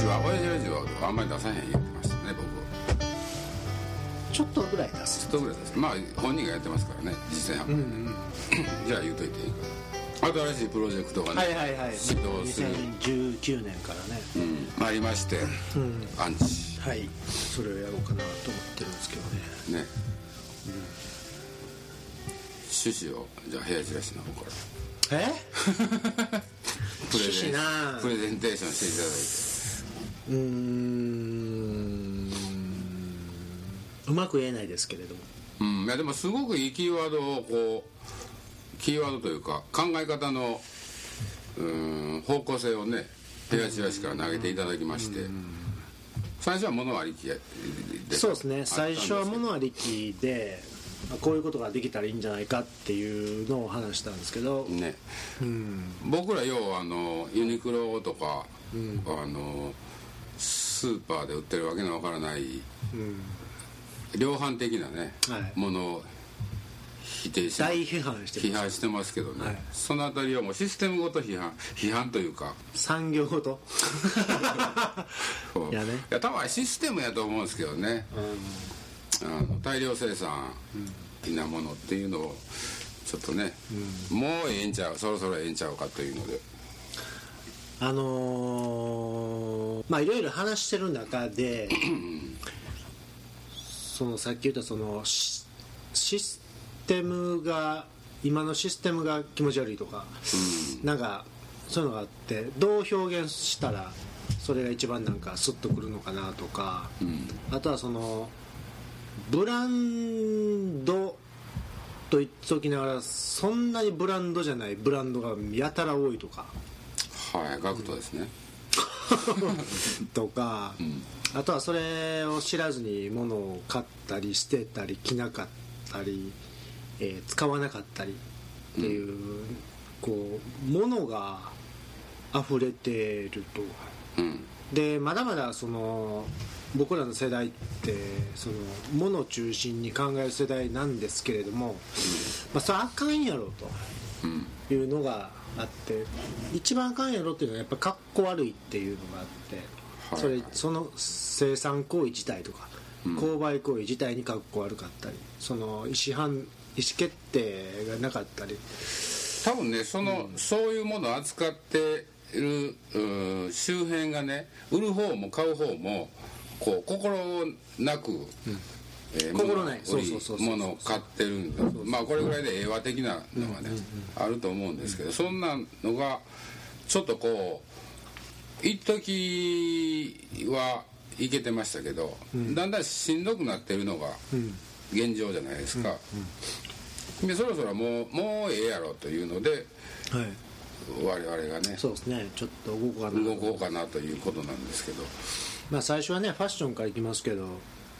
昔は親父ラジオとかあんまり出さへん言ってましたね、僕。 ちょっとぐらい出す。 ちょっとぐらいです。まあ本人がやってますからね、実践販売で、じゃあ言うといていいか。新しいプロジェクトがね、 はいはいはい、 始動する、 2019年からね、 ありまして、アンチ、 はい、それをやろうかなと思ってるんですけどね。 ね、趣旨をじゃあ部屋チラシの方からプレゼンテーションしていただいて。 うまく言えないですけれども、 いやでもすごくいいキーワードをこう、キーワードというか考え方の方向性をね、部屋チラシから投げていただきまして、最初は物ありきで、 そうですね、最初は物ありきでこういうことができたらいいんじゃないかっていうのを話したんですけどね、僕ら要はユニクロとか、スーパーで売ってるわけのわからない、量販的なね、ものを否定して大批判してますけどね、そのあたりはもうシステムごと批判というか産業ごといや多分システムやと思うんですけどね、大量生産なものっていうのをちょっとね、もうええんちゃう、そろそろええんちゃうかというので、 まあいろいろ話してる中でそのさっき言ったそのシステムが、今のシステムが気持ち悪いとか、なんかそういうのがあって、どう表現したらそれが一番なんかスッとくるのかなとか、あとはそのブランドと言っておきながらそんなにブランドじゃないブランドがやたら多いとか、 ガクトですねとか、あとはそれを知らずに物を買ったり捨てたり着なかったり、使わなかったりっていう、こう物が溢れてると、でまだまだその僕らの世代ってその物中心に考える世代なんですけれども、それあかんやろというのがあって、一番あかんやろっていうのはやっぱかっこ悪いっていうのがあって、その生産行為自体とか、購買行為自体にかっこ悪かったり、その意思決定がなかったり、 多分ね、そういうものを扱っている周辺がね、売る方も買う方もこう心なく、 心ないものを買ってるんだ、まあこれぐらいで平和的なのがね、あると思うんですけど、そんなのがちょっとこう一時はいけてましたけど、だんだんしんどくなってるのが現状じゃないですか、でそろそろもうええやろというので、我々がね、 そうですね、ちょっと動こうかなということなんですけど、 まあ最初はねファッションからいきますけど、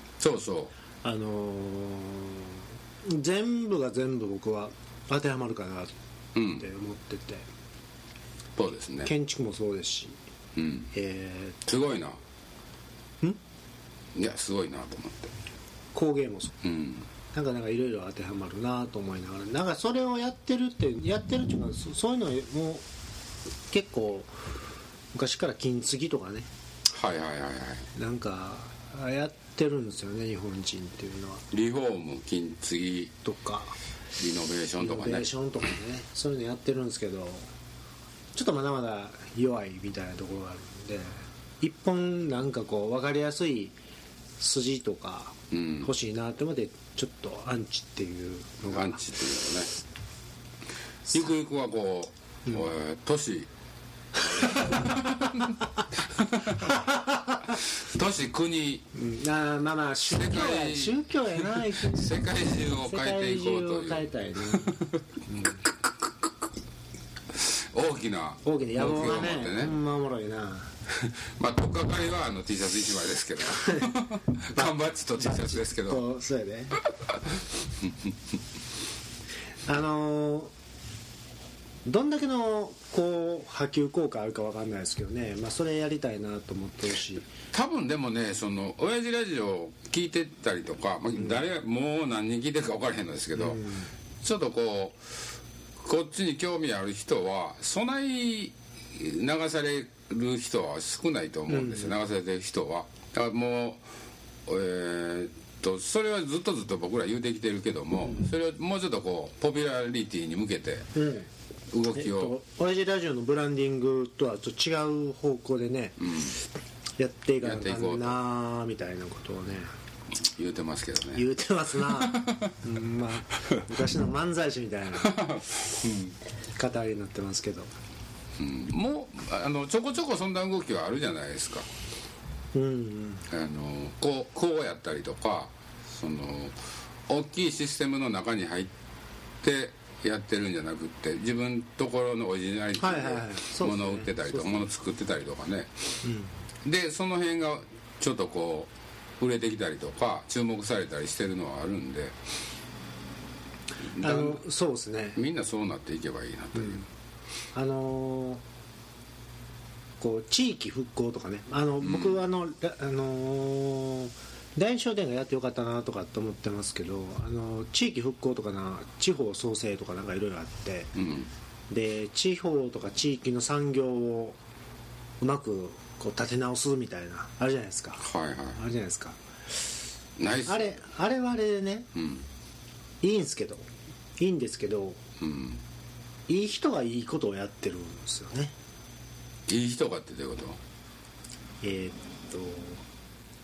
全部が全部僕は当てはまるかなって思ってて、 そうですね、 建築もそうですし、 すごいな、いやすごいなと思って、 工芸もそう、なんかいろいろ当てはまるなと思いながら、なんかそれをやってるっていうか、そういうのも結構昔から金継ぎとかね、なんかやってるんですよね、日本人っていうのは。 リフォーム、金継ぎとかリノベーションとかね、 そういうのやってるんですけど、ちょっとまだまだ弱いみたいなところがあるんで、一本なんかこう分かりやすい筋とか欲しいなって思って、ちょっとアンチっていうのが、 ね、ゆくゆくはこう、都市国、 まあ宗教やな世界中を変えていこうという、 変えたいね大きな野望がね、おもろいなまあとっかかりはTシャツ1枚ですけど缶バッジと T シャツですけど、 そうやでどんだけのこう波及効果あるか分かんないですけどね、それやりたいなと思ってるし、 多分でもね、その親父ラジオ聞いてたりとか、誰がもう何人聞いてるか分からへんのですけど、ちょっとこっちに興味ある人はそない流される人は少ないと思うんですよ、流されてる人は。だからもうそれはずっと僕ら言うてきてるけども、それをもうちょっとこうポピュラリティに向けて動きを、 親父ラジオのブランディングとはちょっと違う方向でね、やっていかなきゃなみたいなことをね言うてますけどね。 言うてますな、まあ、昔の漫才師みたいな語りになってますけど、 もうちょこちょこそんな動きはあるじゃないですか。こうやったりとか、その大きいシステムの中に入ってやってるんじゃなくって、自分ところのオリジナリティで物を売ってたりとか、物を作ってたりとかね、でその辺がちょっとこう売れてきたりとか注目されたりしてるのはあるんで、 そうですね、 みんなそうなっていけばいいなという、 こう地域復興とかね、僕は大商店がやってよかったなとかって思ってますけど、地域復興とか地方創生とかなんかいろいろあって、で地方とか地域の産業をうまくこう立て直すみたいなあるじゃないですか、あるじゃないですか。 ナイス。 あれはあれでね、いいんですけど、いい人がいいことをやってるんですよね。 いい人がってどういうこと？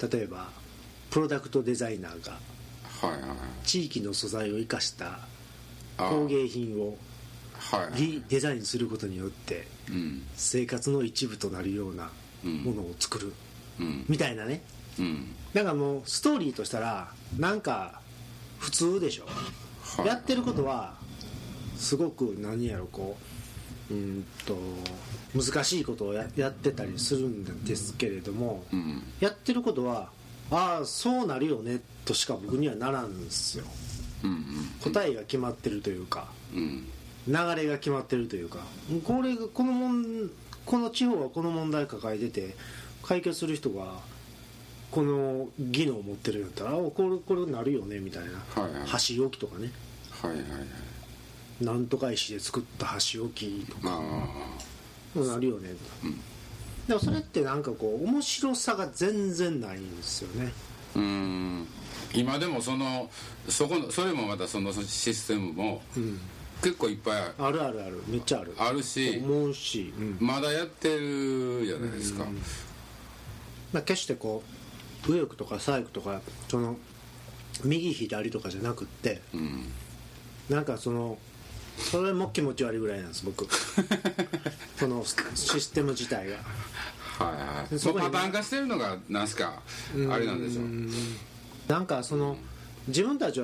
例えばプロダクトデザイナーが地域の素材を生かした工芸品をデザインすることによって生活の一部となるようなものを作るみたいなね。だからもうストーリーとしたらなんか普通でしょ。やってることはすごく何やろこう難しいことを やってたりするんですけれども、やってることはああそうなるよねとしか僕にはならんですよ。答えが決まってるというか、流れが決まってるというか、この地方はこの問題抱えてて解決する人がこの技能を持ってるんだったらこれなるよねみたいな、箸置きとかね、なんとか石で作った箸置きとかなるよね、でもそれってなんかこう面白さが全然ないんですよね。 今でもそれもまたそのシステムも結構いっぱいあるめっちゃあるし思うし、 まだやってるじゃないですか。 決してこう右翼とか左翼とかその右左とかじゃなくって、なんかそれも気持ち悪いぐらいなんです僕このシステム自体がそこパターン化してるのがなんすかあれなんでしょう。 なんか自分たちは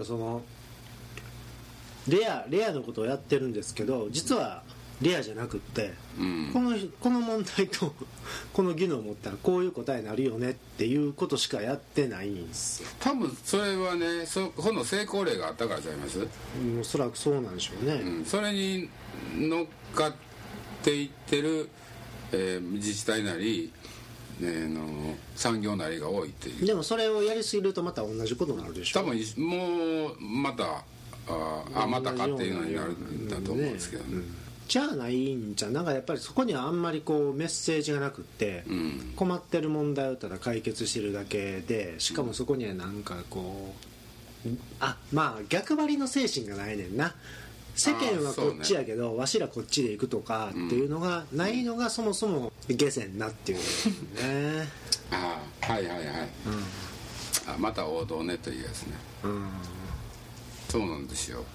レアのことをやってるんですけど、実はレアじゃなくって、この問題とこの技能を持ったらこういう答えになるよねっていうことしかやってないんですよ。 多分それはねこの成功例があったからちゃいます？ おそらくそうなんでしょうね。 それに乗っかっていってる、自治体なり、産業なりが多いっていう。 でもそれをやりすぎるとまた同じことになるでしょ。 多分もうまたまたかっていうのになるんだと思うんですけどね。 じゃあないんじゃなんかやっぱりそこにはあんまりこうメッセージがなくって、困ってる問題をただ解決してるだけで、しかもそこにはなんかこうまあ逆張りの精神がないねんな。世間はこっちやけど、わしらこっちで行くとかっていうのがないのがそもそも下船なっていうね。 また王道ねというやつね。そうなんですよ。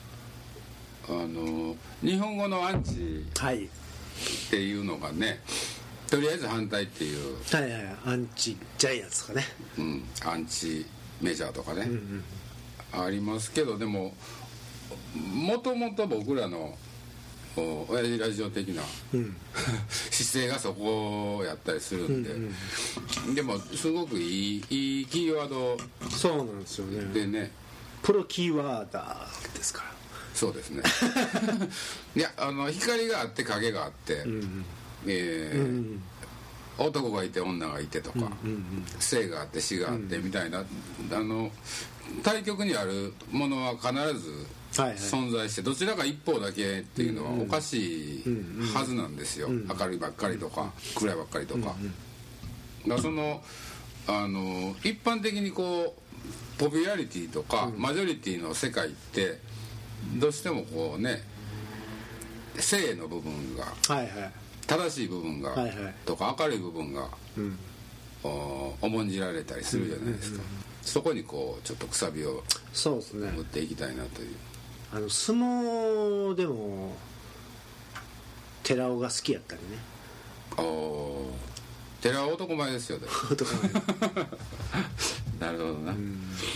日本語のアンチっていうのがね、とりあえず反対っていう、 アンチジャイアンツとかね、 アンチメジャーとかね、ありますけど、でももともと僕らの親父ラジオ的な、姿勢がそこやったりするんで、でもすごくいいキーワードそうなんですよね。 でね、 プロキーワーダーですから。 そうですねいや光があって影があって、 男がいて女がいてとか、生があって死があってみたいな、対極にあるものは必ず存在して、どちらか一方だけっていうのはおかしいはずなんですよ。明るいばっかりとか暗いばっかりとか、だからその一般的にこうポピュラリティとかマジョリティの世界ってどうしてもこうね、正の部分が、正しい部分が、とか明るい部分が、重んじられたりするじゃないですか。そこにこうちょっとくさびを打っていきたいなという。 相撲でも寺尾が好きやったりね。 寺尾男前ですよ。 男前なるほどな。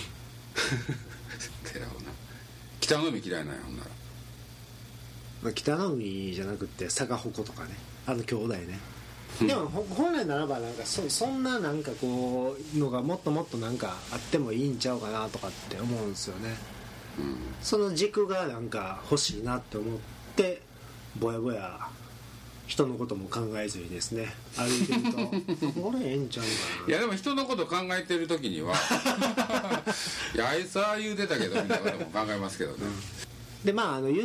寺尾な。北の海嫌いなんや、ほんなら。 北の海じゃなくて坂鉾とかね、兄弟ね。でも本来ならばなんかそんななんかこうのがもっともっとなんかあってもいいんちゃうかなとかって思うんですよね。その軸がなんか欲しいなって思ってぼやぼや人のことも考えずにですね歩いてると俺ええんちゃうかな。 いやでも人のこと考えてる時にはいやあいつは言うてたけどみたいなことも考えますけどね。 で言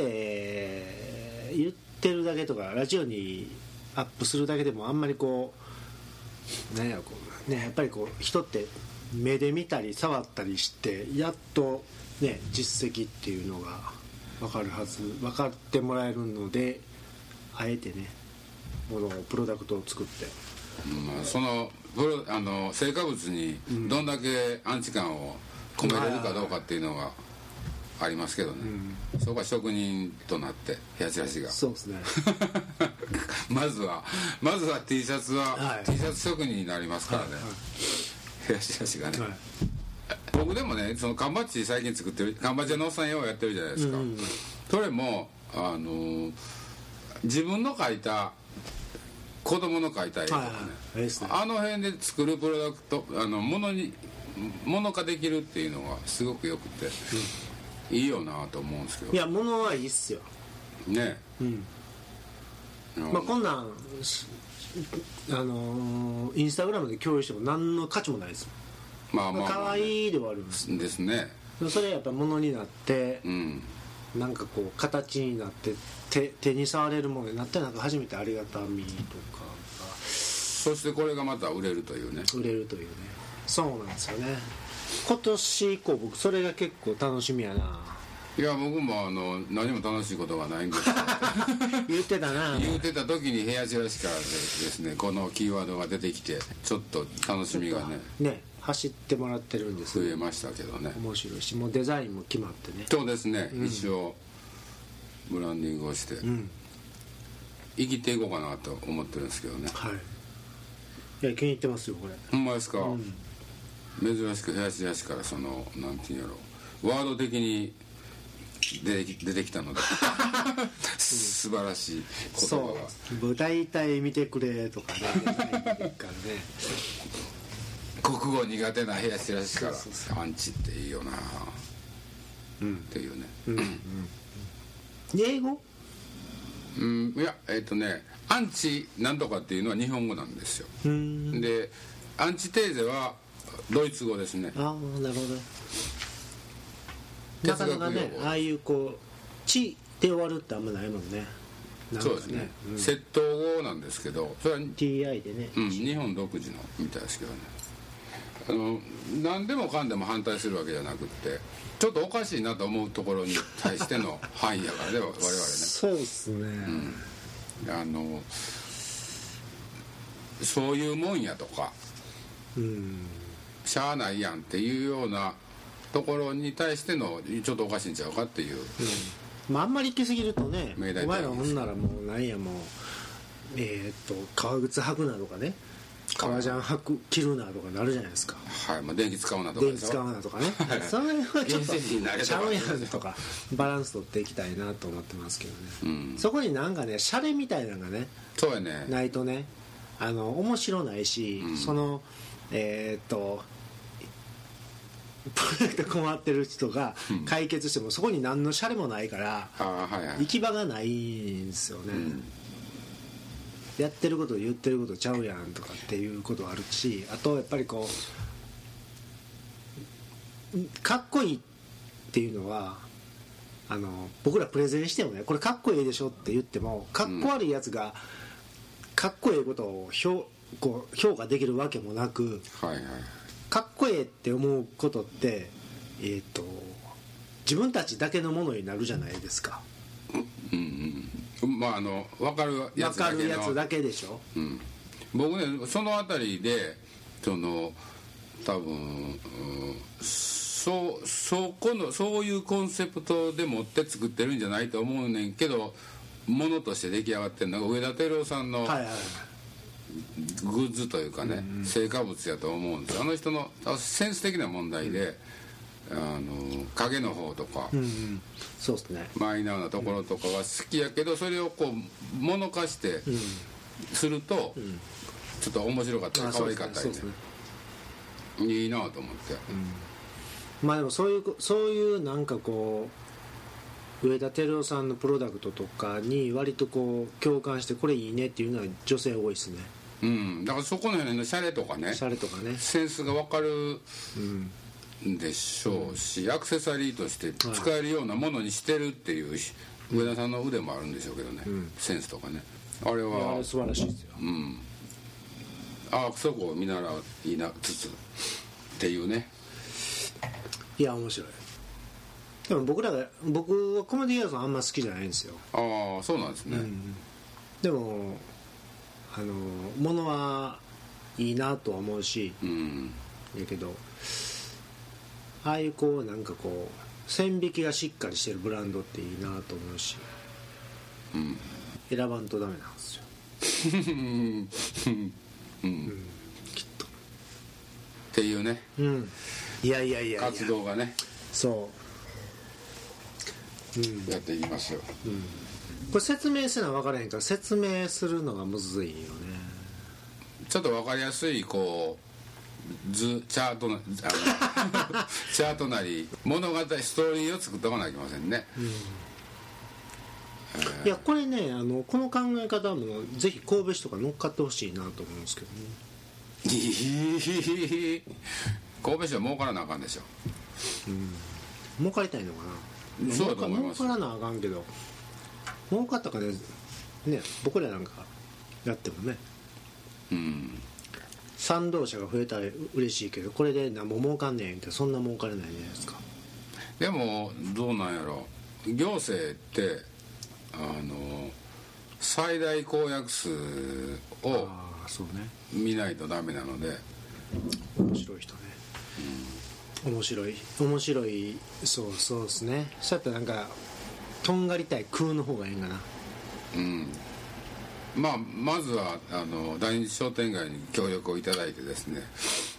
ってるだけとかラジオにアップするだけでもあんまりこうなんやろこうね、やっぱりこう人って目で見たり触ったりしてやっとね実績っていうのが分かるはず、分かってもらえるのであえてねものをプロダクトを作って、 その成果物にどんだけアンチ感を込めれるかどうかっていうのがありますけどね、そこは職人となって部屋チラシがそうですねまずは T シャツは、T シャツ職人になりますからね、部屋チラシがね、僕でもねその缶バッジ最近作ってる缶バッジのおっさん用やってるじゃないですか、それも自分の描いた子供の描いた絵とかね、あの辺で作るプロダクトもの化できるっていうのがすごくよくて、いいよなと思うんですけど。 いや物はいいっすよね。 こんなんインスタグラムで共有しても何の価値もないですもん。可愛いで終わるんですね。 それやっぱ物になって、なんかこう形になって手に触れるものになってなんか初めてありがたみとかが、 そしてこれがまた売れるというね。 そうなんですよね。今年以降僕それが結構楽しみやな。 いや僕も何も楽しいことがないんですけど言ってたな。 言ってた時に部屋チラシからですねこのキーワードが出てきてちょっと楽しみがね走ってもらってるんです、 増えましたけどね。 面白いしもうデザインも決まってね。 そうですね、一応ブランディングをして、生きていこうかなと思ってるんですけどね。 いや気に入ってますよこれ。 ほんまですか、珍しく部屋チラシからそのなんていうんやろワード的に出てきたので素晴らしい言葉が。 そう大体見てくれとかねからね国語苦手な部屋チラシからアンチっていいよなっていうね。 英語？ いやアンチなんとかっていうのは日本語なんですよ。でアンチテーゼはドイツ語ですね。 ああなるほど。なかなかねああいうこう「ち」で終わるってあんまないもんね。 そうですね、窃盗語なんですけどそれは TI でね、 日本独自のみたいですけどね。何でもかんでも反対するわけじゃなくってちょっとおかしいなと思うところに対しての範囲やからね我々ね。 そうですね、 そういうもんやとか、しゃあないやんっていうようなところに対してのちょっとおかしいんちゃうかっていう、 あんまり行き過ぎるとねお前らほんならもうなんやもう革靴履くなとかね革ジャン着るなとかなるじゃないですか。 電気使うなとかねそれはちょっとちゃうやんとかバランス取っていきたいなと思ってますけどね、そこになんかねシャレみたいなのがねそうやねないとね面白ないし、そのプロジェクト困ってる人が解決してもそこに何のシャレもないから行き場がないんですよね、 やってること言ってることちゃうやんとかっていうことはあるし、あとやっぱりこうかっこいいっていうのは僕らプレゼンしてもね、これかっこいいでしょって言ってもかっこ悪いやつがかっこいいことをこう評価できるわけもなく、 はいはい、 かっこいいって思うことって自分たちだけのものになるじゃないですか。 まあ分かるやつだけでしょ、 僕ねそのあたりで多分、そういうコンセプトでもって作ってるんじゃないと思うねんけど、ものとして出来上がってるのが上田照夫さんのグッズというかね、成果物やと思うんです。あの人のセンス的な問題で、影の方とか、 そうですね、 マイナーなところとかが好きやけど、それをこう物化してすると、ちょっと面白かったり可愛かったりね、いいなと思って、 まあでもそういうなんかこう上田照夫さんのプロダクトとかに割とこう共感してこれいいねっていうのは女性多いですね。 だからそこの辺のシャレとかねセンスが分かるでしょうし、アクセサリーとして使えるようなものにしてるっていう上田さんの腕もあるんでしょうけどね、センスとかね、あれは素晴らしいですよ。 そこを見習いなつつっていうね。 いや面白い。でも僕はコメディ映像あんま好きじゃないんですよ。 ああそうなんですね、 でもものはいいなとは思うし、やけどああいうこうなんかこう線引きがしっかりしてるブランドっていいなと思うし、選ばんとダメなんですよきっとっていうね、 いや活動がねそう、 やっていきますよ、 これ説明せな分からへんから説明するのがむずいよね。 ちょっと分かりやすいこうチャートチャートなり物語ストーリーを作っておかなきゃいけませんね、 いやこれねこの考え方もぜひ神戸市とか乗っかってほしいなと思うんですけどね。 神戸市は儲からなあかんでしょ、 儲かりたいのかな。 そうだと思います。 儲からなあかんけど儲かったかね僕らなんかやってもね、賛同者が増えたら嬉しいけど、これで何も儲かんねえってそんな儲かれないじゃないですか。 でもどうなんやろ、行政って最大公約数を見ないとダメなので。 面白い人ね、面白いそうですね。そうやったらなんかとんがりたい空の方がいいんかな。 まずは大日商店街に協力をいただいてですね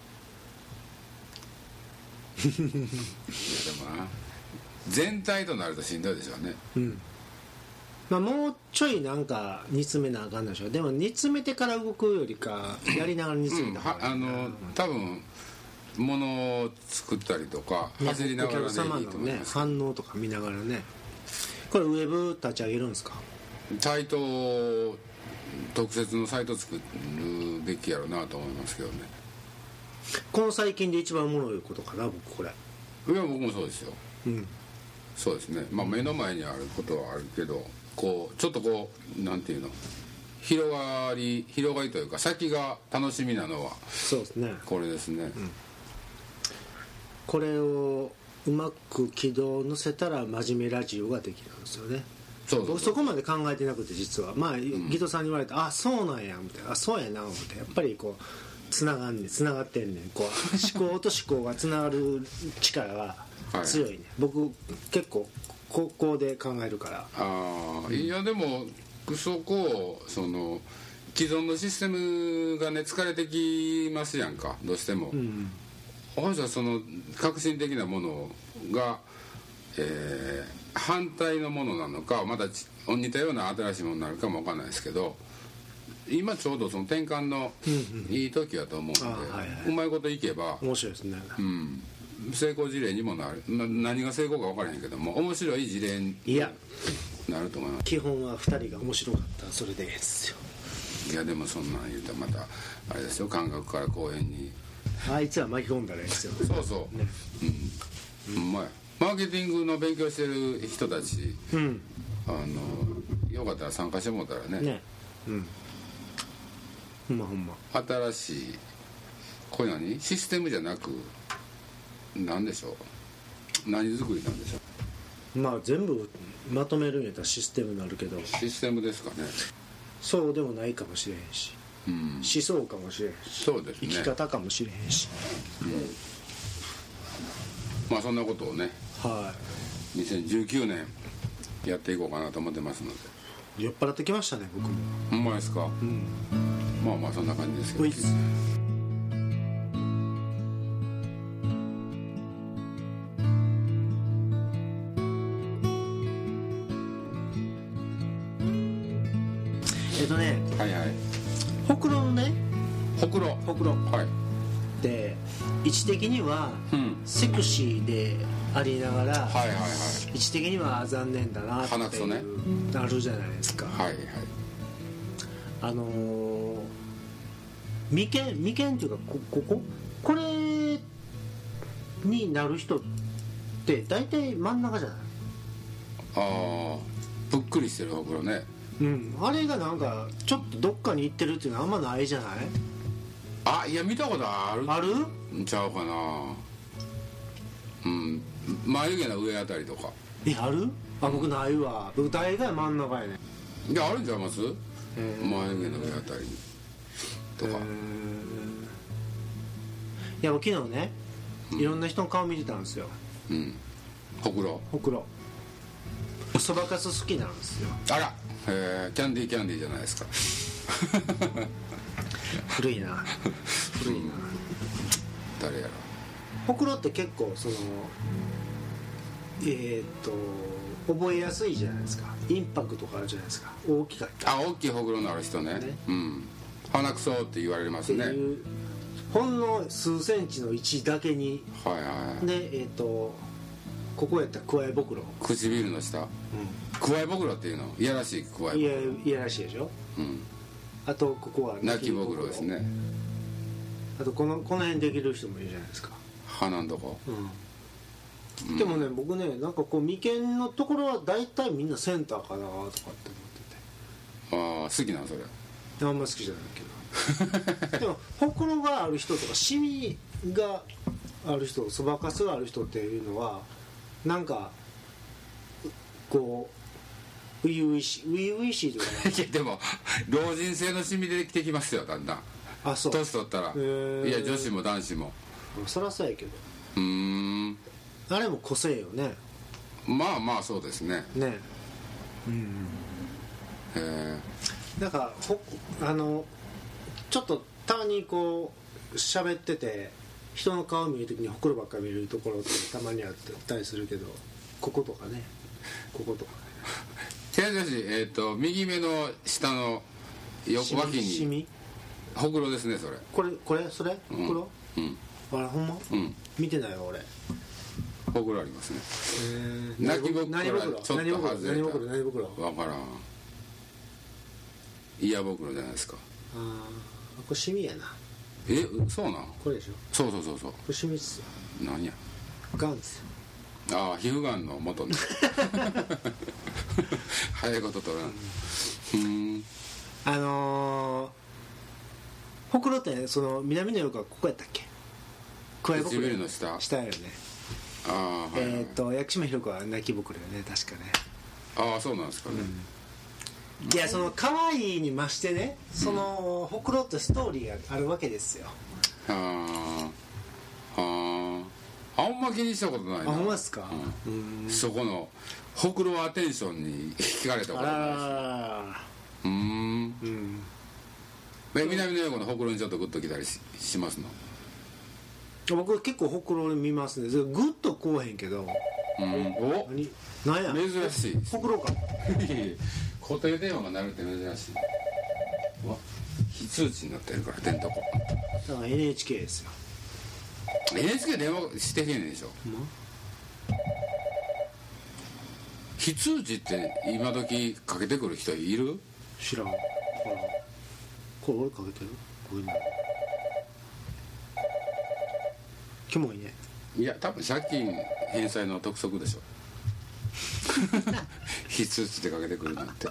いやでもな全体となるとしんどいでしょうね。 もうちょいなんか煮詰めなあかんでしょ。でも煮詰めてから動くよりかやりながら煮詰めた方がいい多分物を作ったりとか走りながらでいいと思います。 お客様のね反応とか見ながらね。これウェブ立ち上げるんですか。 サイト特設のサイト作るべきやろうなと思いますけどね。 この最近で一番おもろいことかな僕これ。 いや僕もそうですよ、そうですね。目の前にあることはあるけどこうちょっとこうなんていうの広がりというか先が楽しみなのはそうですねこれですね、 これをうまく軌道を乗せたら真面目ラジオができるんですよね。僕そこまで考えてなくて実はギトさんに言われてあそうなんやみたいなそうやな思ってやっぱりこうつながってんねんこう思考と思考がつながる力が強いね、僕結構ここで考えるから。 いやでもそこを既存のシステムがね疲れてきますやんかどうしても、私はその革新的なものが、反対のものなのかまた似たような新しいものになるかも分かんないですけど今ちょうどその転換のいい時やと思うので、うまいこといけば面白いですね、 成功事例にもなる、何が成功か分からへんけども面白い事例になると思います。 基本は2人が面白かったらそれでいいですよ。 いやでもそんなん言うたらまたあれですよ、感覚から公園にあいつは巻き込んだらいいですよそうそう、ね、うん、マーケティングの勉強してる人たち、うん、よかったら参加してもらったらね、うん、 ほんまほんま新しいこれ何システムじゃなく何でしょう、何作りなんでしょう。まあ全部まとめるんやったらシステムになるけど、 システムですかね。 そうでもないかもしれへんし、うん、思想かもしれへんし、 そうですね、 生き方かもしれへんし、うん、 まあそんなことをね、 はい、 2019年やっていこうかなと思ってますので。 酔っ払ってきましたね僕も。 ほんまですか、うん、まあまあそんな感じですけど、はいはい、 ほくろのね、 ほくろはいで位置的にはセクシーでありながら、はいはいはい、位置的には残念だなっていう、ね、なるじゃないですか。はいはい、眉間っていうかこれになる人って大体真ん中じゃない。 ああ、ぷっくりしてるほくろね。 うん、あれがなんかちょっとどっかに行ってるっていうのはあんまないじゃない。 あ、いや見たことあるちゃうかな。うん、眉毛の上あたりとか。 ある？あ、僕ないわ。僕大概真ん中やね。 いや、あるんちゃいます？眉毛の上あたりとか。 いや、昨日ね、いろんな人の顔見てたんですよ。 うん、ほくろそばかす好きなんですよ。 あら、キャンディーじゃないですか。 古いな誰やろ。 ほくろって結構その覚えやすいじゃないですか。インパクトがあるじゃないですか。大きかった。 大きいほくろのある人 ね、うん、鼻くそって言われますね。 ほんの数センチの位置だけに、はいはいはい、でここやったらくわえぼくろ、 唇の下、くわえぼくろっていうのいやらしい。くわえぼくろいやらしいでしょ、うん、あとここは泣きぼくろですね。 あとこの辺できる人もいるじゃないですか、 鼻のとこ、 うん、でもね、僕ね、なんかこう眉間のところは大体みんなセンターかなとかって思ってて。 ああ、好きなのそれ。 あんま好きじゃないけどでもほくろがある人とかシミがある人、そばかすがある人っていうのはなんかこう初々しいというかいやでも老人性のシミでできてきますよ、だんだん。 あ、そう、 年取ったら、いや女子も男子も。 そりゃそうやけど、あれも個性よね。 まあまあそうですね。 ね、うん、なんかちょっとたまにこう喋ってて人の顔見るときにほくろばっかり見るところってたまにあったりするけど、こことかね。 違うし、右目の下の横脇にシミほくろですね、それ。 それほくろ、うん、あれほんま、うん、見てないよ俺。 ほくろありますね。泣きぼくろはちょっと外れた。何ぼくろ分からん。イヤぼくろじゃないですか。 あ、これシミやな。 そうなん。 これでしょ。そうこれシミっすよ。 なんや、 ガンですよ。 ああ、皮膚がんの元の早いこと取らん。 ほくろってね、その南の横はここやったっけ。 唇の下やね。ああ、はい、薬師丸ひろ子は泣きぼくろよね、確かね。 ああ、そうなんですかね、 いや、その可愛いに増してね、そのほくろってストーリーがあるわけですよ。 あんま気にしたことないな。 あ、ほんまですか、 そこのほくろアテンションに惹かれたことないし。南の横のほくろにちょっとグッときたり しますの。 僕結構ほくろ見ますね。グッとこうへんけど。なんや珍しい。 ほくろか固定電話が鳴るって珍しい。非通知になってるから、電卓。 だから NHK ですよ。 NHK 電話してへんねんでしょ。非通知って今時かけてくる人いる？ 知らん。 これ俺かけてるこれにキモいね。 いや多分借金返済の督促でしょ必須ってかけてくるなんて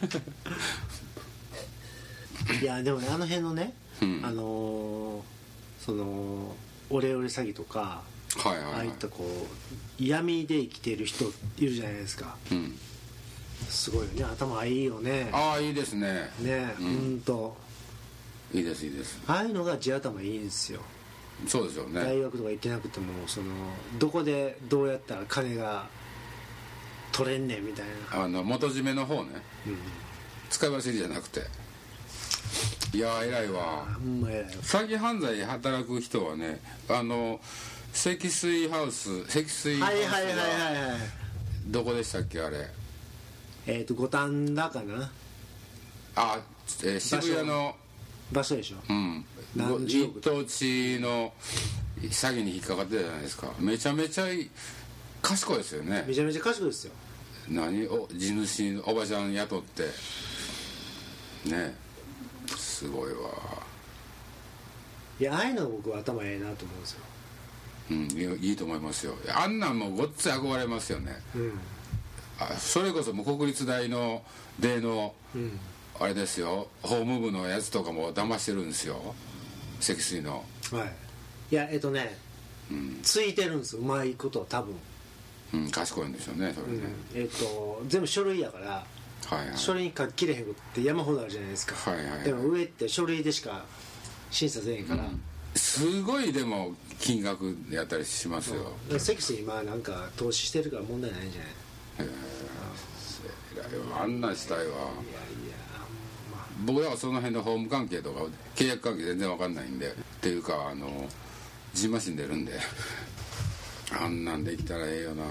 いやでもねあの辺のね、 うん、 そのオレオレ詐欺とか、 はいはいはい、 ああいったこう闇で生きてる人いるじゃないですか、 うん、 すごいよね、頭いいよね。 ああいいですね。 ね、 うん、 ほんといいですいいです。 ああいうのが地頭いいんですよ。 そうですよね。 大学とか行ってなくてもそのどこでどうやったら金が取れんねんみたいな、 元締めの方ね、うん、使い走りじゃなくて。いや偉いわ。 ほんま偉いわ。 詐欺犯罪働く人はね積水ハウスはいはいはいはいはい、 どこでしたっけあれ、 五反田かなあ、渋谷の場所でしょ、 うん、一等地の詐欺に引っかかってたじゃないですか。めちゃめちゃ賢いですよね。 めちゃめちゃ賢いですよ。 地主のおばちゃん雇ってね、すごいわ。 いやああいうの僕は頭ええなと思うんですよ。 うん、いいと思いますよ。あんなんもうごっつい憧れますよね、うん、それこそもう国立大の出の、うん、あれですよ、法務部のやつとかも騙してるんですよ、積水の。 はい。いやうん、ついてるんですよ、うまいこと多分。 うん、賢いんでしょうねそれね、 うん、全部書類やから、はいはい、書類に書ききれへんことって山ほどあるじゃないですか、はいはいはい、でも上って書類でしか審査せえへんから、うん、 すごいでも金額やったりしますよ。 積水今なんか投資してるから問題ないんじゃない。 偉いわ、あんなんしたいわ。いやいや、僕らはその辺の法務関係とか契約関係全然わかんないんで、っていうかじんましんでるんであんなんできたらええよな。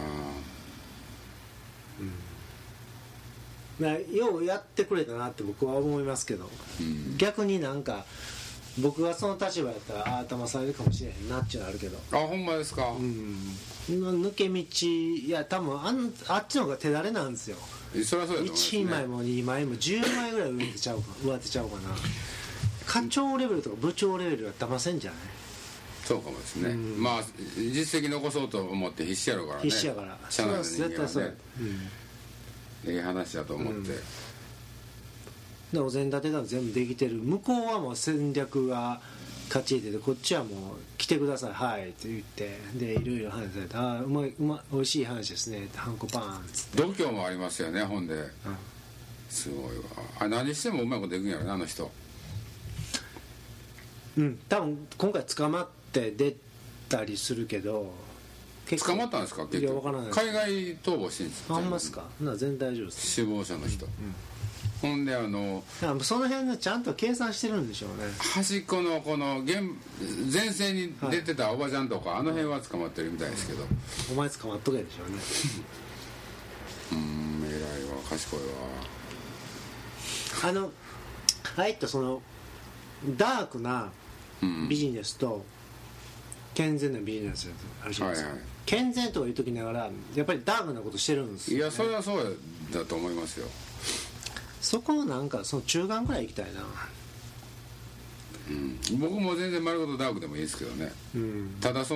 うん、ようやってくれたなって僕は思いますけど、うん、逆になんか僕がその立場やったら頭されるかもしれへんなっちゅうのあるけど。 あ、ほんまですか。 うん、抜け道、いや多分あっちの方が手だれなんですよ。 そりゃそうやと思いますね。 1枚も2枚も10枚ぐらい上手ちゃうかな。課長レベルとか部長レベルは騙せんじゃない。 そうかもですね、うん、まあ実績残そうと思って必死やろうからね。 必死やから社内の人間はね、 絶対そう、 ええ話だと思って、 でお膳立てが全部できてる。向こうはもう戦略が勝ち得てて、こっちはもう来てくださいはいって言って、でいろいろ話されて、ああ美味しい話ですねってハンコパーンっつって度胸もありますよね。ほんで、うん、すごいわ。何してもうまいこといくんやろなあの人。 うん、多分今回捕まって出たりするけど。 捕まったんですか結局。いや分からない。海外逃亡してるんですか。 あんますか。全然大丈夫です。 首謀者の人、ほんでその辺のちゃんと計算してるんでしょうね。 端っこのこの前線に出てたおばちゃんとか、あの辺は捕まってるみたいですけど、 お前捕まっとけでしょうね。 偉いわ、賢いわ。 入ったそのダークなビジネスと健全なビジネスあるじゃないですか、はいはい、健全とか言うときながらやっぱりダークなことしてるんですよ、ね、 いやそれはそうだと思いますよ。 そこをなんかその中間ぐらい行きたいな、 うん、僕も全然丸ごとダークでもいいですけどね、うん、ただう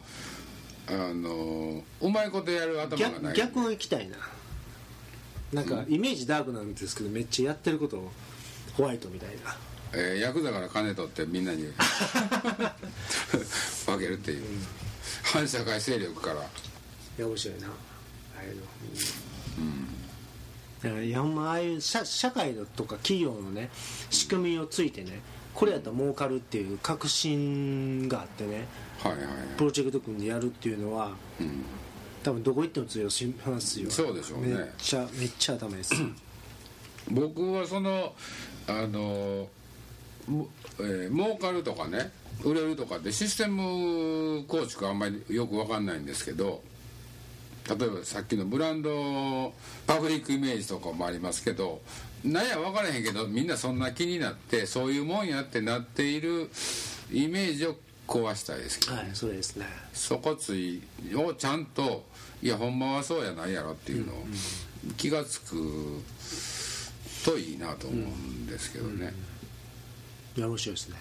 まいことやる頭がない。 逆を行きたいな。なんかイメージダークなんですけどめっちゃやってることをホワイトみたいな、 ヤクザから金取ってみんなに分けるっていう、うん、反社会勢力から。いや面白いなああいうの、うん、いやほんまああいう社会のとか企業のね仕組みをついてね、これやったら儲かるっていう確信があってね、はいはいはい、プロジェクト組んでやるっていうのは、うん、多分どこ行っても通用しますよ。 そうでしょうね。 めっちゃ頭いいです僕は儲かるとかね売れるとかってシステム構築はあんまりよく分かんないんですけど、例えばさっきのブランドパブリックイメージとかもありますけど、なんや分からへんけどみんなそんな気になってそういうもんやってなっているイメージを壊したいですけど、ね、はい、 そうですね。 底ついをちゃんといやほんまはそうやないやろっていうのを気がつくといいなと思うんですけどね、 いや面白いですね。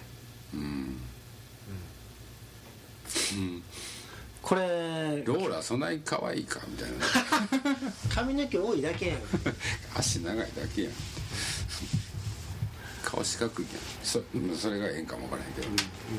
これローラそない可愛いかみたいな髪の毛多いだけやん足長いだけやん顔四角いやんそれがええんかもわからへんけど、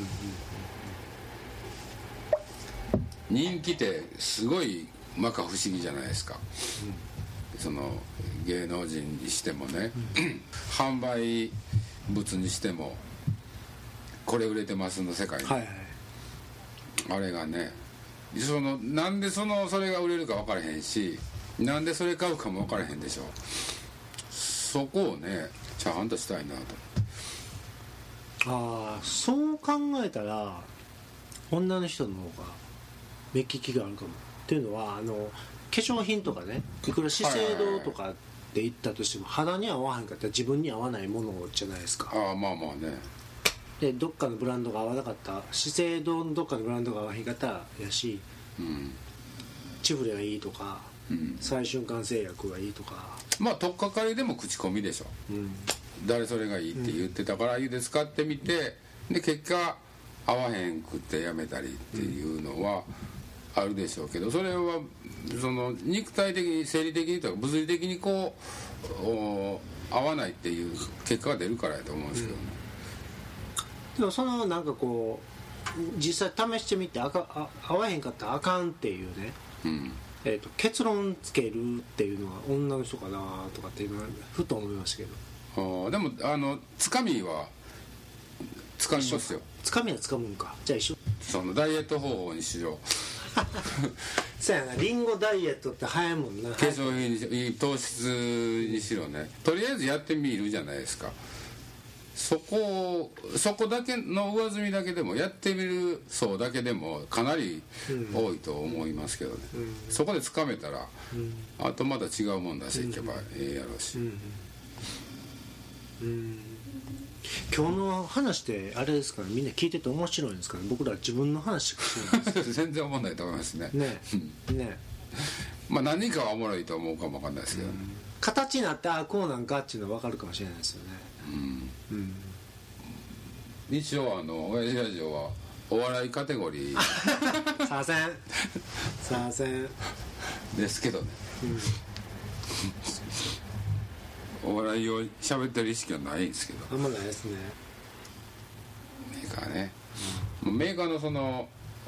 人気ってすごい摩訶不思議じゃないですか、その芸能人にしてもね、販売物にしてもこれ売れてますの世界に、あれがねなんでそれが売れるか分からへんし、なんでそれ買うかも分からへんでしょ。そこをねちゃんとしたいなと。 そう考えたら女の人の方が目利きがあるかも。っていうのは化粧品とかね、いくら資生堂とかで言ったとしても肌に合わへんかったら自分に合わないものじゃないですか。 まあまあね。 でどっかのブランドが合わなかった、資生堂のどっかのブランドが合わへんかったらやし、チフレがいいとか、最瞬間製薬がいいとか、 まあ取っかかりでも口コミでしょ、誰それがいいって言ってたからで使ってみて、で結果合わへんくってやめたりっていうのはあるでしょうけど、それはその肉体的に生理的にとか物理的にこう合わないっていう結果が出るからやと思うんですけどね。 でもなんかこう実際試してみて合わへんかったらあかんっていうね、結論つけるっていうのは女の人かなとかっていうのはふと思いましたけど。 でもつかみはつかみますよ。 つかみはつかむんか。じゃあ一緒。 そのダイエット方法にしろそうやな、リンゴダイエットって早いもんな。 化粧品にしろ糖質にしろね、とりあえずやってみるじゃないですか。そこだけの上積みだけでもやってみる層だけでもかなり多いと思いますけどね、そこでつかめたら、あとまた違うもん出していけばええやろうし、 今日の話ってあれですから、みんな聞いてて面白いんですかね。僕ら自分の話しかしないんです全然思わないと思いますね。 ねまあ何人かはおもろいと思うかもわかんないですけど、 形になってこうなんかっていうのは分かるかもしれないですよね。 一応親父ラジオはお笑いカテゴリーさせんですけどね、お笑いを喋ってる意識はないんですけど、 あんまないですね。 メーカーね、メーカーのその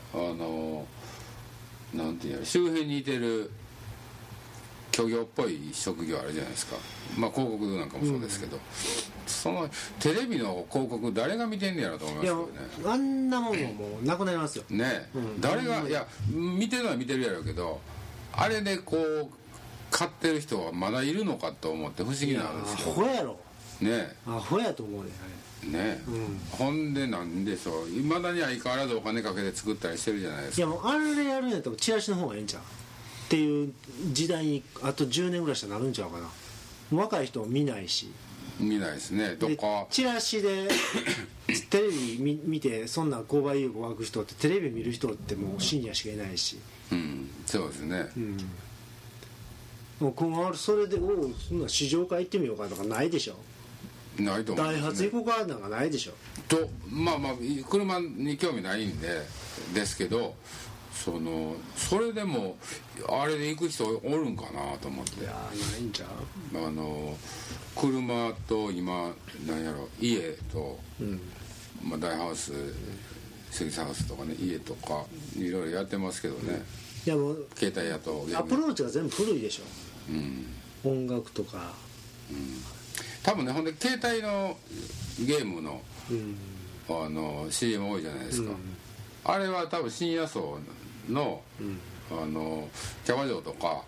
なんていうの、周辺にいてる虚業っぽい職業あるじゃないですか。まあ広告なんかもそうですけど、そのテレビの広告誰が見てんねやろと思いますけどね。 いやあんなもんももうなくなりますよね、誰が、いや見てるのは見てるやろうけど、あれでこう買ってる人はまだいるのかと思って不思議なんですよ。 アホやろね、 アホやと思うね、ほんでなんでしょう、いまだに相変わらずお金かけて作ったりしてるじゃないですか。 いやもうあれやるんやったらチラシの方がええんちゃうっていう時代にあと10年ぐらいしたらなるんちゃうかな。若い人も見ないし、 見ないですね。どっかチラシでテレビ見てそんな購買意欲湧く人って、テレビ見る人ってもうシニアしかいないし、 そうですね、 もう今後それでそんな試乗会行ってみようかとかないでしょ。 ないと思う、 ダイハツ行こうかなんかないでしょ。 とまあ車に興味ないんですけど、それでもあれで行く人おるんかなと思って。 いやないんちゃう。 車と今なんやろ、家と、大ハウスセリスハウスとかね、家とかいろいろやってますけどね、 いやもう携帯やとアプローチが全部古いでしょ、音楽とか、 多分ね。ほんで携帯のゲームの、CM 多いじゃないですか、あれは多分深夜層の、キャバ嬢とか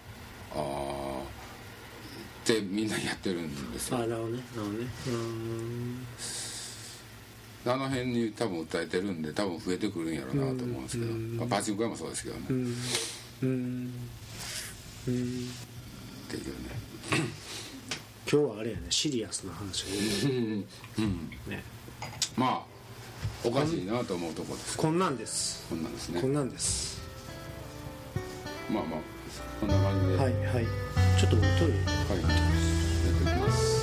ってみんなやってるんですよ。 なるほどね。 あの辺に多分訴えてるんで、多分増えてくるんやろうなと思うんですけど、パチンコ屋もそうですけどね、っていうね。 今日はあれやね、シリアスな話をね、 まあおかしいなと思うところです。 こんなんですね。 こんなんです。 まあこんな感じで、 はいちょっとトイレやっておきます。